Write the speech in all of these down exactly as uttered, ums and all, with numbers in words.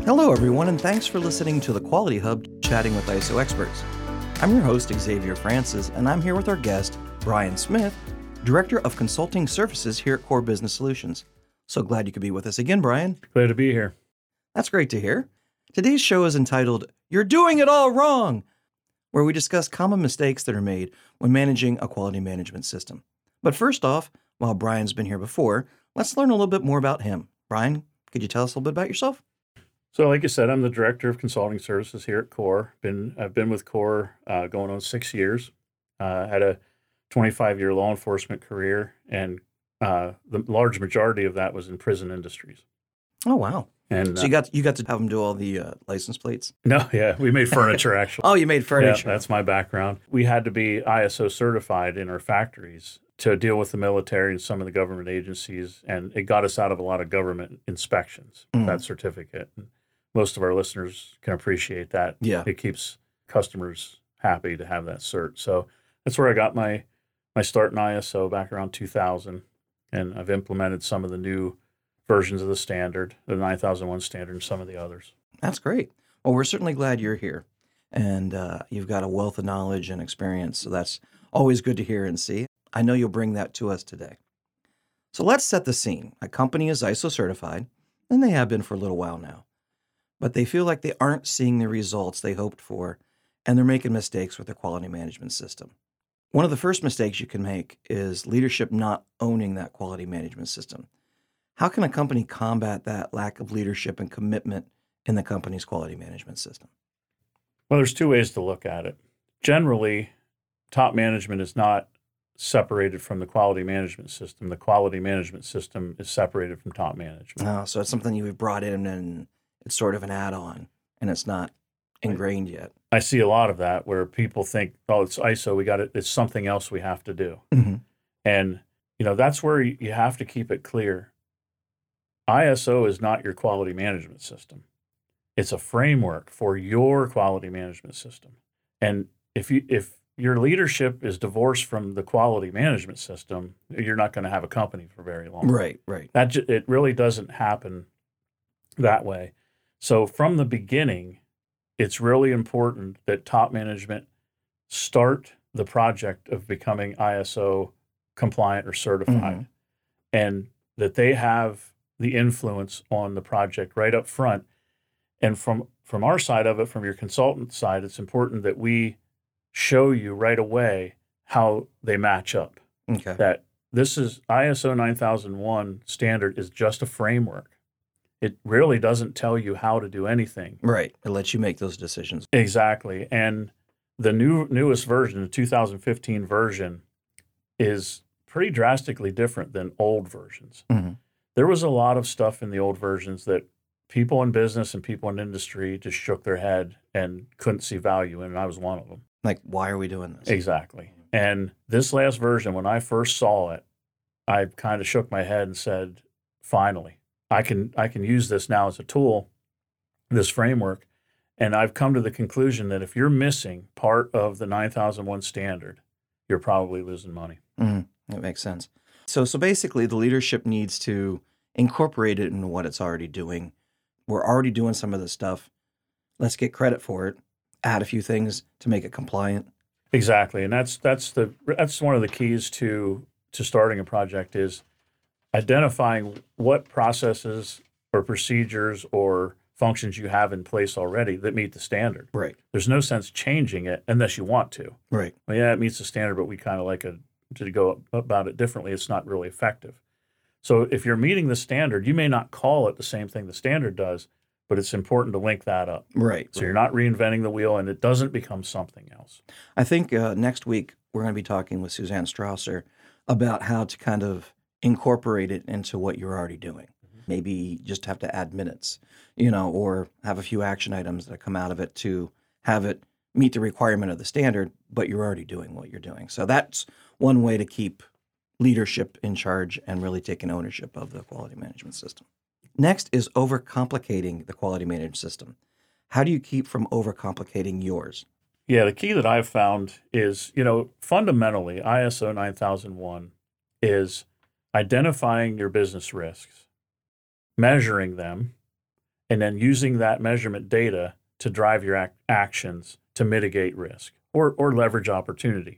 Hello, everyone, and thanks for listening to the Quality Hub Chatting with I S O Experts. I'm your host, Xavier Francis, and I'm here with our guest, Brian Smith, Director of Consulting Services here at Core Business Solutions. So glad you could be with us again, Brian. Glad to be here. That's great to hear. Today's show is entitled, You're Doing It All Wrong, where we discuss common mistakes that are made when managing a quality management system. But first off, while Brian's been here before, let's learn a little bit more about him. Brian, could you tell us a little bit about yourself? So like I said, I'm the Director of Consulting Services here at Core. Been I've been with Core uh, going on six years. Uh, had a twenty-five year law enforcement career, and uh, the large majority of that was in prison industries. Oh, wow. And so you got you got to have them do all the uh, license plates? No, yeah, we made furniture actually. Oh, you made furniture. Yeah, that's my background. We had to be I S O certified in our factories to deal with the military and some of the government agencies, and it got us out of a lot of government inspections, mm. that certificate. And most of our listeners can appreciate that. Yeah. It keeps customers happy to have that cert. So that's where I got my, my start in I S O back around two thousand, and I've implemented some of the new versions of the standard, the nine thousand one standard, and some of the others. That's great. Well, we're certainly glad you're here, and uh, you've got a wealth of knowledge and experience, so that's always good to hear and see. I know you'll bring that to us today. So let's set the scene. A company is I S O certified, and they have been for a little while now, but they feel like they aren't seeing the results they hoped for, and they're making mistakes with their quality management system. One of the first mistakes you can make is leadership not owning that quality management system. How can a company combat that lack of leadership and commitment in the company's quality management system? Well, there's two ways to look at it. Generally, top management is not separated from the quality management system. The quality management system is separated from top management. Oh, so it's something you've brought in and it's sort of an add-on and it's not ingrained yet. I see a lot of that where people think, oh, it's I S O, we got it. It's something else we have to do. Mm-hmm. And, you know, that's where you have to keep it clear. I S O is not your quality management system. It's a framework for your quality management system. And if you, if your leadership is divorced from the quality management system, you're not going to have a company for very long. Right, right. That j- it really doesn't happen that way. So from the beginning, it's really important that top management start the project of becoming I S O compliant or certified, mm-hmm. and that they have the influence on the project right up front. And from, from our side of it, from your consultant side, it's important that we show you right away how they match up. Okay. That this is I S O nine thousand one standard is just a framework. It really doesn't tell you how to do anything. Right. It lets you make those decisions. Exactly. And the new newest version, the two thousand fifteen version, is pretty drastically different than old versions. Mm-hmm. There was a lot of stuff in the old versions that people in business and people in industry just shook their head and couldn't see value in, and I was one of them. Like, why are we doing this? Exactly. And this last version, when I first saw it, I kind of shook my head and said, finally, I can I can use this now as a tool, this framework. And I've come to the conclusion that if you're missing part of the nine thousand one standard, you're probably losing money. Mm-hmm. That makes sense. So, so basically, the leadership needs to incorporate it into what it's already doing. We're already doing some of this stuff. Let's get credit for it. Add a few things to make it compliant. Exactly, and that's that's the that's one of the keys to to starting a project is identifying what processes or procedures or functions you have in place already that meet the standard. Right. There's no sense changing it unless you want to. Right. Well, yeah, it meets the standard, but we kind of like a, to go about it differently. It's not really effective. So if you're meeting the standard, you may not call it the same thing the standard does, but it's important to link that up. Right. So right. you're not reinventing the wheel and it doesn't become something else. I think uh, next week we're going to be talking with Suzanne Strausser about how to kind of incorporate it into what you're already doing. Mm-hmm. Maybe just have to add minutes, you know, or have a few action items that come out of it to have it meet the requirement of the standard, but you're already doing what you're doing. So that's one way to keep leadership in charge and really taking ownership of the quality management system. Next is overcomplicating the quality management system. How do you keep from overcomplicating yours? Yeah, the key that I've found is, you know, fundamentally, I S O nine thousand one is identifying your business risks, measuring them, and then using that measurement data to drive your ac- actions to mitigate risk or, or leverage opportunity.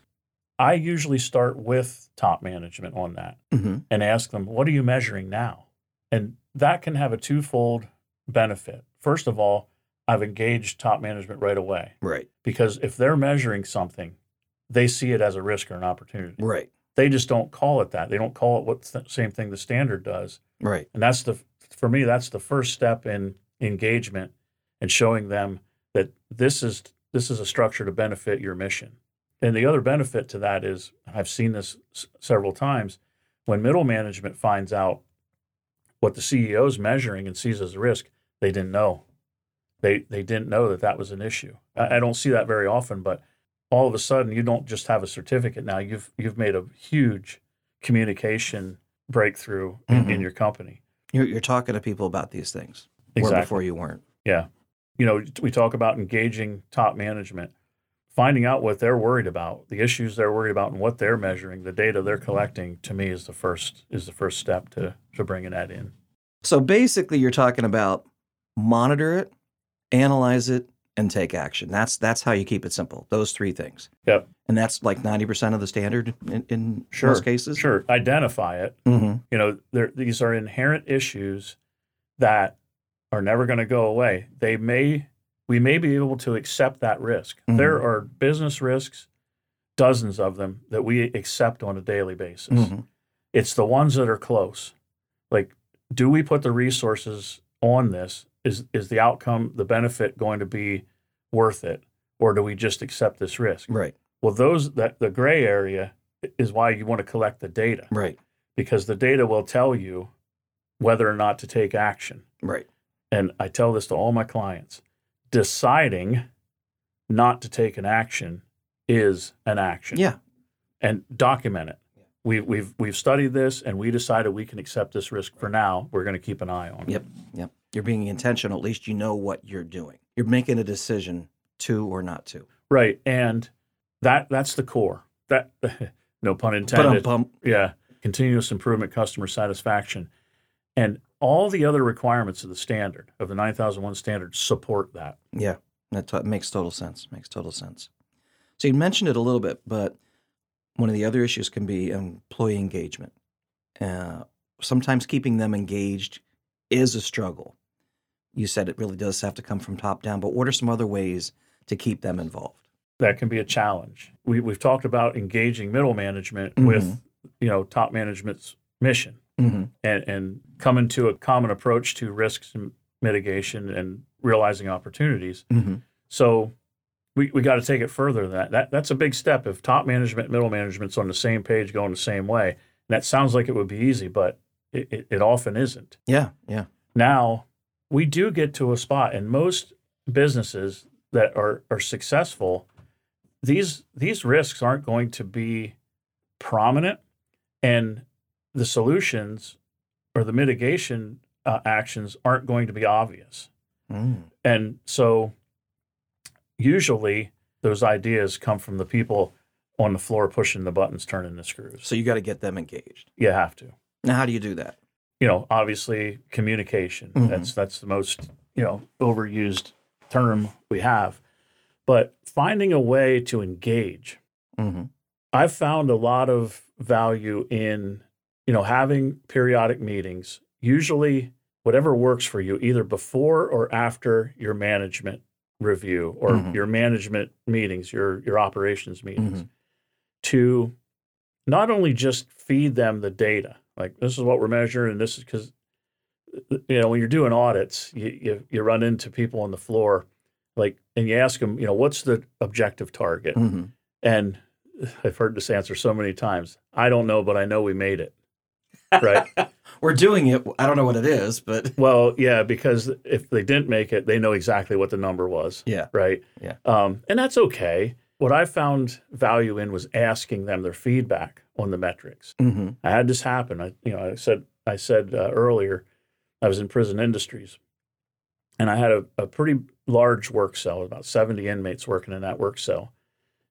I usually start with top management on that Mm-hmm. and ask them, what are you measuring now? And that can have a twofold benefit. First of all, I've engaged top management right away, Right. because if they're measuring something, they see it as a risk or an opportunity. Right. They just don't call it that. They don't call it what's the same thing the standard does. Right. And that's the, for me, that's the first step in engagement and showing them that this is, this is a structure to benefit your mission. And the other benefit to that is, I've seen this s- several times, when middle management finds out what the C E O is measuring and sees as a risk, they didn't know. They they didn't know that that was an issue. I, I don't see that very often, but all of a sudden, you don't just have a certificate now. You've you've made a huge communication breakthrough in, Mhm. in your company. You're, you're talking to people about these things where Exactly. before you weren't. Yeah. You know, we talk about engaging top management, finding out what they're worried about, the issues they're worried about, and what they're measuring, the data they're collecting. To me, is the first is the first step to to bringing that in. So basically, you're talking about monitor it, analyze it, and take action. That's that's how you keep it simple. Those three things. Yep. And that's like ninety percent of the standard in, in Sure. most cases. Sure. Identify it. Mm-hmm. You know, there these are inherent issues that are never going to go away. They may we may be able to accept that risk. Mhm. There are business risks, dozens of them, that we accept on a daily basis. Mm-hmm. It's the ones that are close. Like, do we put the resources on this? Is is the outcome, the benefit, going to be worth it, or do we just accept this risk? Right. Well, those that the gray area is why you want to collect the data, Right. because the data will tell you whether or not to take action. Right. And I tell this to all my clients: deciding not to take an action is an action. Yeah. And document it. We, we've we've studied this, and we decided we can accept this risk for now. We're going to keep an eye on it. Yep. Yep. You're being intentional. At least you know what you're doing. You're making a decision to or not to. Right, and that that's the core. That no pun But intended. bump. Yeah, continuous improvement, customer satisfaction, and all the other requirements of the standard, of the nine thousand one standard, support that. Yeah. That t- makes total sense. Makes total sense. So you mentioned it a little bit, but one of the other issues can be employee engagement. Uh, sometimes keeping them engaged is a struggle. You said it really does have to come from top down, but what are some other ways to keep them involved? That can be a challenge. We we've talked about engaging middle management Mhm. with, you know, top management's mission, Mm-hmm. and and coming to a common approach to risks and mitigation and realizing opportunities. Mm-hmm. So we, we got to take it further than that. That that's a big step. If top management, middle management's on the same page, going the same way, and that sounds like it would be easy, but it, it, it often isn't. Yeah. Yeah. Now, we do get to a spot, and most businesses that are are successful, these these risks aren't going to be prominent, and the solutions or the mitigation uh, actions aren't going to be obvious. Mm. And so usually those ideas come from the people on the floor pushing the buttons, turning the screws. So you got to get them engaged. You have to. Now, how do you do that? You know, obviously communication. Mhm. That's that's the most, you know, overused term we have. But finding a way to engage. Mm-hmm. I've found a lot of value in, you know, having periodic meetings, usually whatever works for you, either before or after your management review or Mhm. your management meetings, your your operations meetings, Mhm. to not only just feed them the data, like this is what we're measuring, and this is because, you know, when you're doing audits, you, you you run into people on the floor, like, and you ask them, you know, what's the objective target? Mm-hmm. And I've heard this answer so many times. I don't know, but I know we made it. Right. We're doing it. I don't know what it is, but Well, yeah, because if they didn't make it, they know exactly what the number was. yeah. Right. Yeah. Um, and that's okay. What I found value in was asking them their feedback on the metrics. Mm-hmm. I had this happen. I, you know, I said, I said uh, earlier, I was in prison industries, and I had a, a pretty large work cell, about seventy inmates working in that work cell.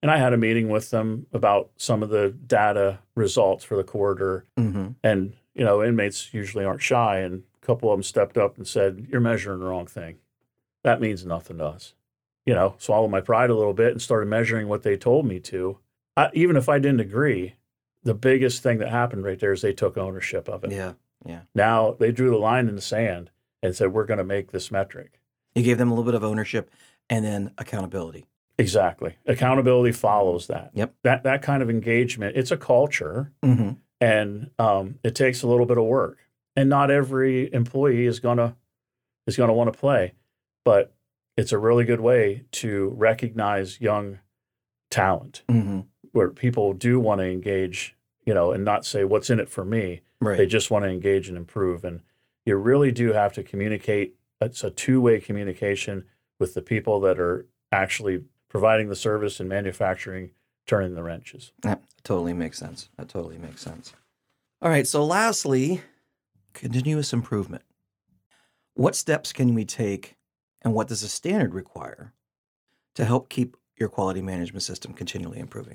And I had a meeting with them about some of the data results for the quarter. Mm-hmm. And, you know, inmates usually aren't shy. And a couple of them stepped up and said, "You're measuring the wrong thing. That means nothing to us." You know, swallowed my pride a little bit and started measuring what they told me to. I, even if I didn't agree, the biggest thing that happened right there is they took ownership of it. Yeah, yeah. Now they drew the line in the sand and said, "We're going to make this metric." You gave them a little bit of ownership and then accountability. Exactly. Accountability follows that. Yep. That that kind of engagement, it's a culture, Mm-hmm. and um, it takes a little bit of work. And not every employee is gonna is gonna want to play, but it's a really good way to recognize young talent Mm-hmm. where people do want to engage, you know, and not say, "What's in it for me?" Right. They just want to engage and improve. And you really do have to communicate. It's a two-way communication with the people that are actually providing the service and manufacturing, turning the wrenches. That totally makes sense. That totally makes sense. All right. So lastly, continuous improvement. What steps can we take and what does a standard require to help keep your quality management system continually improving?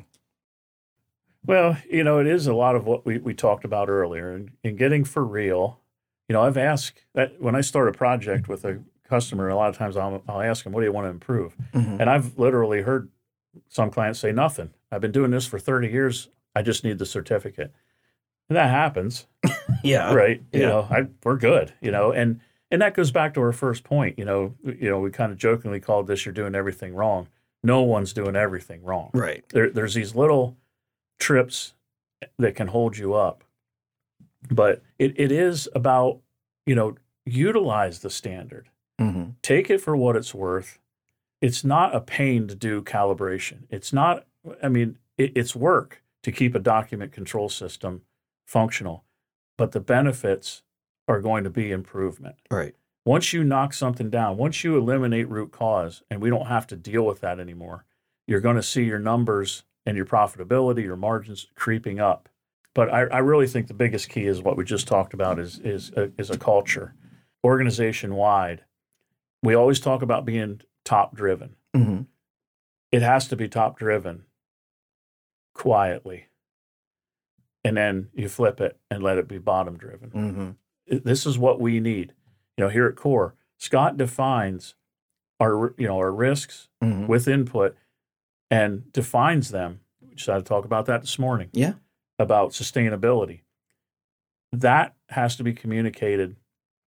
Well, you know, it is a lot of what we, we talked about earlier, and, and getting for real. You know, I've asked that when I start a project with a customer, a lot of times I'll, I'll ask them, "What do you want to improve?" Mm-hmm. And I've literally heard some clients say, "Nothing. I've been doing this for thirty years. I just need the certificate." And that happens, Yeah. right? You Yeah. know, I, we're good, you know, and, and that goes back to our first point. You know, you know, we kind of jokingly called this, "You're doing everything wrong." No one's doing everything wrong. Right. There, there's these little trips that can hold you up. But it, it is about, you know, utilize the standard. Mm-hmm. Take it for what it's worth. It's not a pain to do calibration. It's not, I mean, it, it's work to keep a document control system functional, but the benefits are going to be improvement. Right. Once you knock something down, once you eliminate root cause, and we don't have to deal with that anymore, you're going to see your numbers and your profitability, your margins creeping up. But I, I really think the biggest key is what we just talked about is is a, is a culture, organization wide. We always talk about being top driven. Mm-hmm. It has to be top driven quietly, and then you flip it and let it be bottom driven. Mm-hmm. This is what we need. You know, here at Core, Scott defines our you know our risks Mm-hmm. with input and defines them. We just had to talk about that this morning. Yeah. About sustainability. That has to be communicated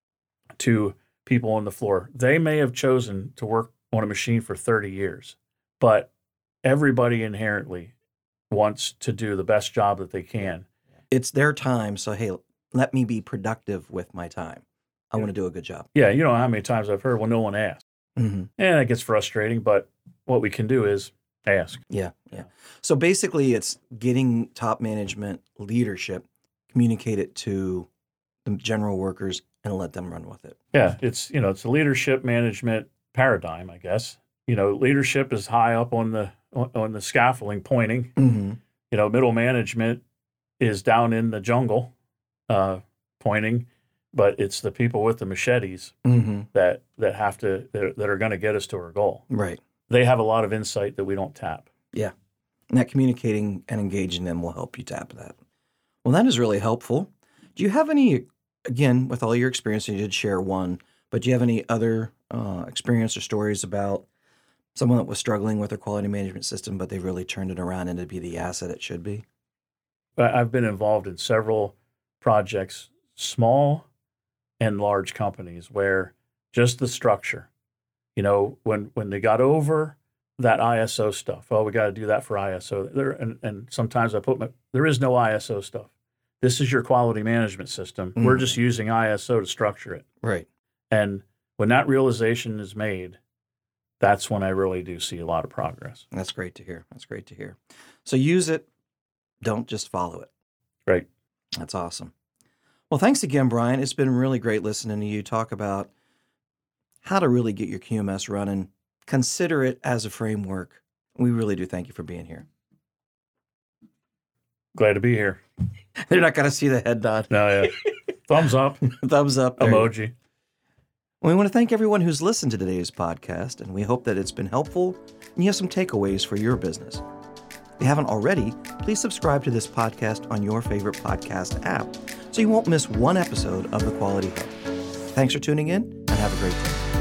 to people on the floor. They may have chosen to work on a machine for thirty years, but everybody inherently wants to do the best job that they can. It's their time. So, hey, let me be productive with my time. I want to do a good job. Yeah, you know how many times I've heard, "Well, no one asked." Mm-hmm. And it gets frustrating, but what we can do is ask. Yeah, yeah. So basically, it's getting top management leadership, communicate it to the general workers, and let them run with it. Yeah, it's you know it's a leadership management paradigm, I guess. You know, leadership is high up on the on, on the scaffolding, pointing. Mm-hmm. You know, middle management is down in the jungle, uh, pointing. But it's the people with the machetes Mm-hmm. that that have to that, that are going to get us to our goal. Right. They have a lot of insight that we don't tap. Yeah. And that communicating and engaging them will help you tap that. Well, that is really helpful. Do you have any, again, with all your experience, you did share one, but do you have any other uh, experience or stories about someone that was struggling with their quality management system, but they really turned it around and to be the asset it should be? I- I've been involved in several projects, small and large companies, where just the structure, you know, when when they got over that I S O stuff, oh, we got to do that for I S O. There, and, and sometimes I put my, there is no I S O stuff. This is your quality management system. Mm. We're just using I S O to structure it. Right. And when that realization is made, that's when I really do see a lot of progress. That's great to hear. That's great to hear. So use it. Don't just follow it. Right. That's awesome. Well, thanks again, Brian. It's been really great listening to you talk about how to really get your Q M S running. Consider it as a framework. We really do thank you for being here. Glad to be here. They're not going to see the head nod. No, yeah. Thumbs up, Thumbs up. There you go. emoji. We want to thank everyone who's listened to today's podcast, and we hope that it's been helpful and you have some takeaways for your business. If you haven't already, please subscribe to this podcast on your favorite podcast app so you won't miss one episode of The Quality Hub. Thanks for tuning in and have a great day.